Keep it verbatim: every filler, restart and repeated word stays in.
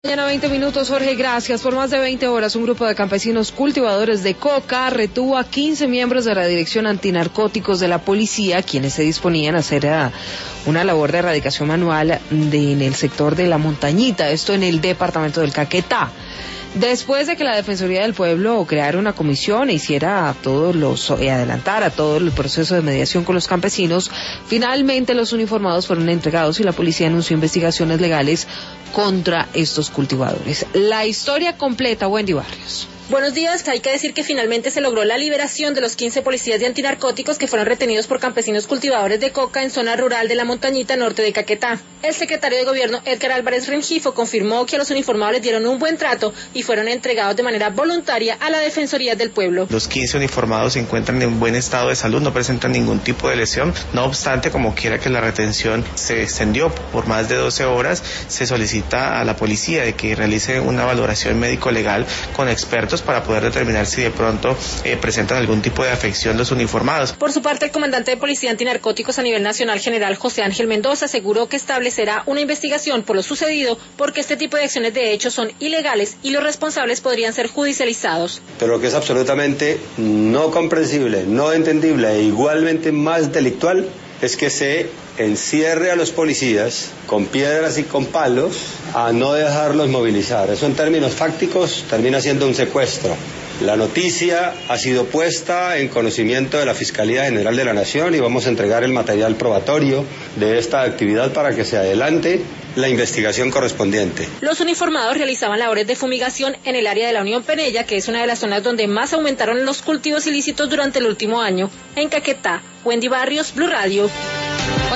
Mañana veinte minutos, Jorge, gracias. Por más de veinte horas, un grupo de campesinos cultivadores de coca retuvo a quince miembros de la Dirección Antinarcóticos de la Policía, quienes se disponían a hacer uh, una labor de erradicación manual de, en el sector de La Montañita, esto en el departamento del Caquetá. Después de que la Defensoría del Pueblo creara una comisión e hiciera todos los, eh, adelantara todo el proceso de mediación con los campesinos, finalmente los uniformados fueron entregados y la policía anunció investigaciones legales contra estos cultivadores. La historia completa, Wendy Barrios. Buenos días. Hay que decir que finalmente se logró la liberación de los quince policías de antinarcóticos que fueron retenidos por campesinos cultivadores de coca en zona rural de La Montañita, norte de Caquetá. El secretario de Gobierno, Edgar Álvarez Rengifo, confirmó que a los uniformados les dieron un buen trato y fueron entregados de manera voluntaria a la Defensoría del Pueblo. Los quince uniformados se encuentran en buen estado de salud, no presentan ningún tipo de lesión. No obstante, como quiera que la retención se extendió por más de doce horas, se solicita a la policía de que realice una valoración médico-legal con expertos para poder determinar si de pronto eh, presentan algún tipo de afección los uniformados. Por su parte, el comandante de Policía Antinarcóticos a nivel nacional, general José Ángel Mendoza, aseguró que establecerá una investigación por lo sucedido porque este tipo de acciones de hecho son ilegales y los responsables podrían ser judicializados. Pero lo que es absolutamente no comprensible, no entendible e igualmente más delictual es que se encierre a los policías con piedras y con palos a no dejarlos movilizar. Eso en términos fácticos termina siendo un secuestro. La noticia ha sido puesta en conocimiento de la Fiscalía General de la Nación y vamos a entregar el material probatorio de esta actividad para que se adelante la investigación correspondiente. Los uniformados realizaban labores de fumigación en el área de la Unión Penella, que es una de las zonas donde más aumentaron los cultivos ilícitos durante el último año. En Caquetá, Wendy Barrios, Blue Radio.